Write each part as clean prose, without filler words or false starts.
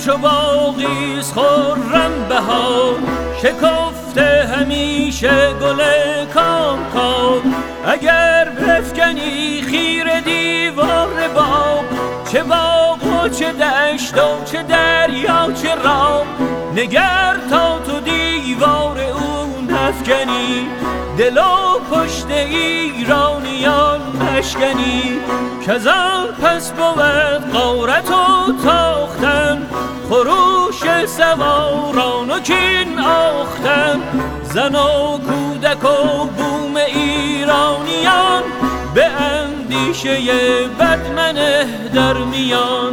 چو باغیست خرم بهار، شکفته همیشه گل کام کام. اگر بفکنی خیره دیوار باغ، چه باغ و چه دشت و چه دریا چه راه، نگر تا تو دیوار اون نفکنی، دل و پشت ایرانیان نشکنی. کزان پس بود غارت و تاختن، خروش سواران و کین آختن. زن و کودک و بوم ایرانیان، به اندیشه بد منه در میان.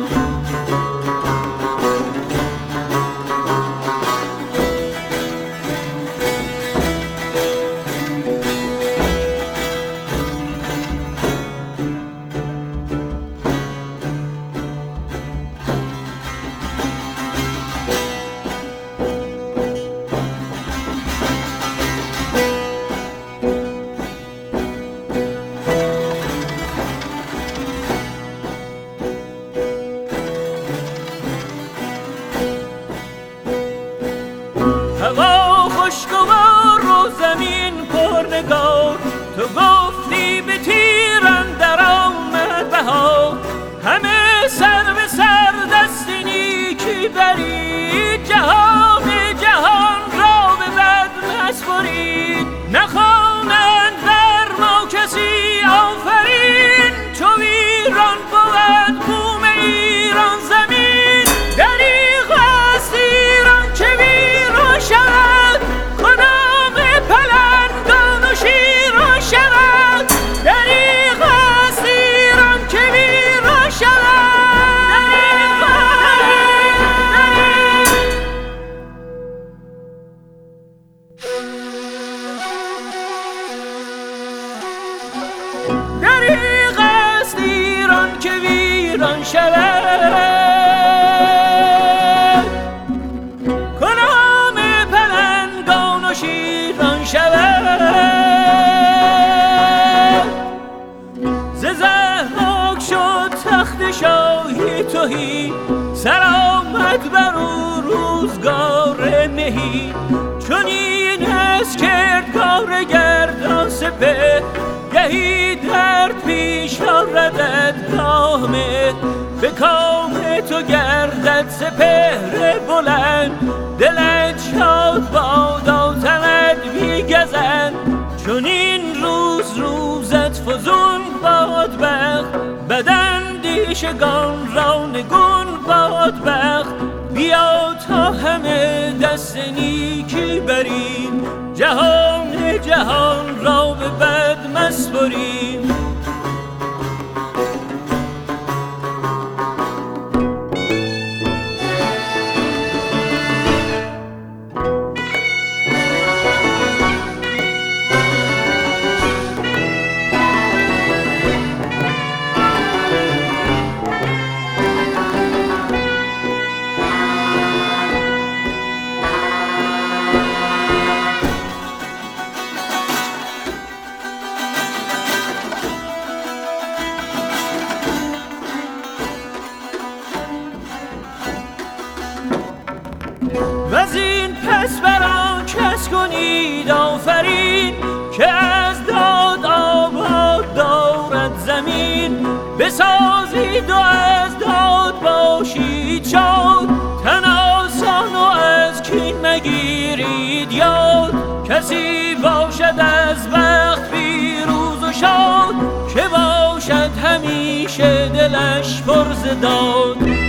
هوا خوشگوار و زمین پرنگار، تو گفتی به تیر اندر آمد بهار. همه سر به سر دست نیکی برید، جهان جهان را به بد مسپرید. نخوانند بر ما کسی آفرین، چو ایران بود بوم ایران زمین. دریغ است ایران که ویران شود، کدام پلنگان و شیران شود. دریغ است ایران که ویران شود. دریغ است ایران که ویران شود، کدام پلنگان و شیران شود. ز ضحاک شد تخت شاهی تهی، سرآمد بر او روزگار مهی. چنین است کردگار گردان سپهر، گهی درد پیش آردد گاه مهر. به کام تو گردد سپهر بلند، دلت شاد بادا تنت بیگزند. چنین روز روزت فزون باد بخت، بداندیشگان را نگون باد بخت. بیا تا همه دست نیکی بریم، جهان جهان را به بد مسپریم. وزین پس بران کس کنید آفرین، که از داد آباد دارد زمین. بسازید و از داد باشید شاد، تن آسان و از کین مگیرید یاد. کسی باشد از بخت پیروز و شاد، که باشد همیشه دلش پر ز داد.